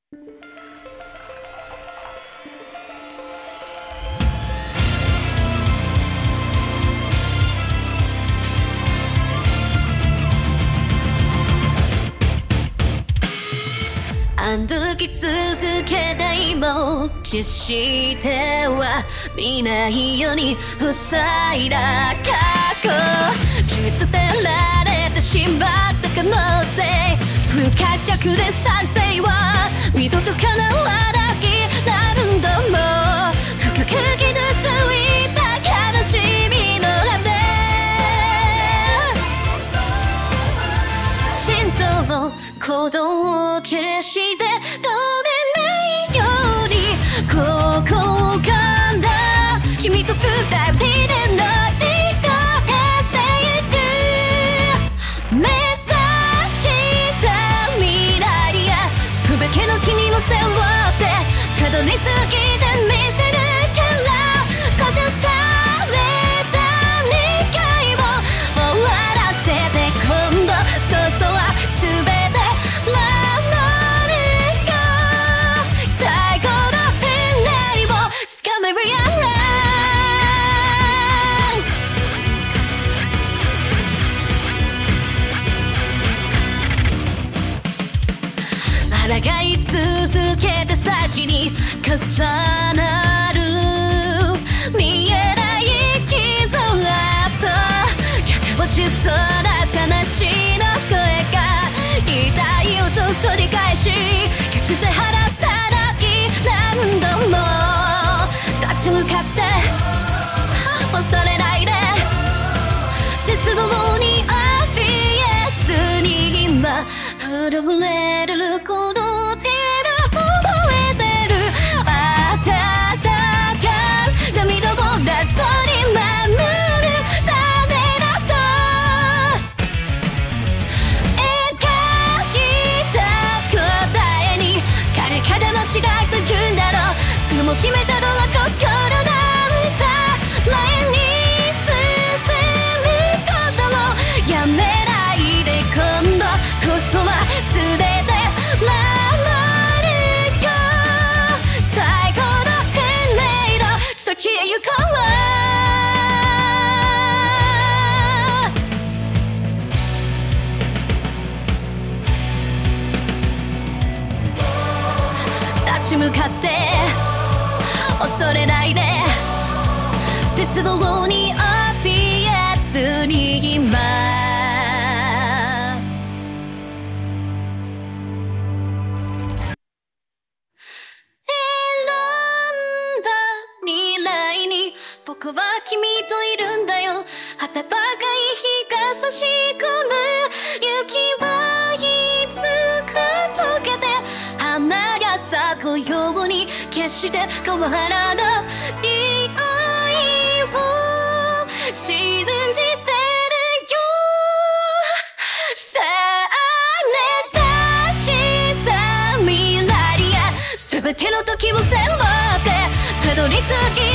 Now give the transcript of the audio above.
歩き続けた今を決しては見ないように塞いだ過去、切り捨てられてしまった可能性、不可逆で賛成は二度と叶わなくなるんだもん、深く傷ついた悲しみの波で心臓を鼓動を消して止めないように、ここから君と二人で乗り越えていく、目指した未来や全ての君を背負ってたどり着きで見せるから、閉ざされた2回を終わらせて、今度こそは全て抗い続けた先に重なる見えない傷跡、落ちそうな魂の声が痛い音を取り返し、決して離さない何度も立ち向かって恐れないで、絶望に怯えずに今震えるこの手を覚えてる、温かい涙を夏に守る種だと描いた答えに彼からの違いと順だろう、でも決めたのは心なんだ、前に進むことをやめないで、今度こそは全て守るよ、最後の生命の先へ行こう、立ち向かって恐れないで、絶望に怯えずに今僕は君といるんだよ、暖かい日が差し込む、雪はいつか溶けて花が咲くように決して変わらない愛を信じてるよ、さあ目指した未来や全ての時を背負ってたどり着き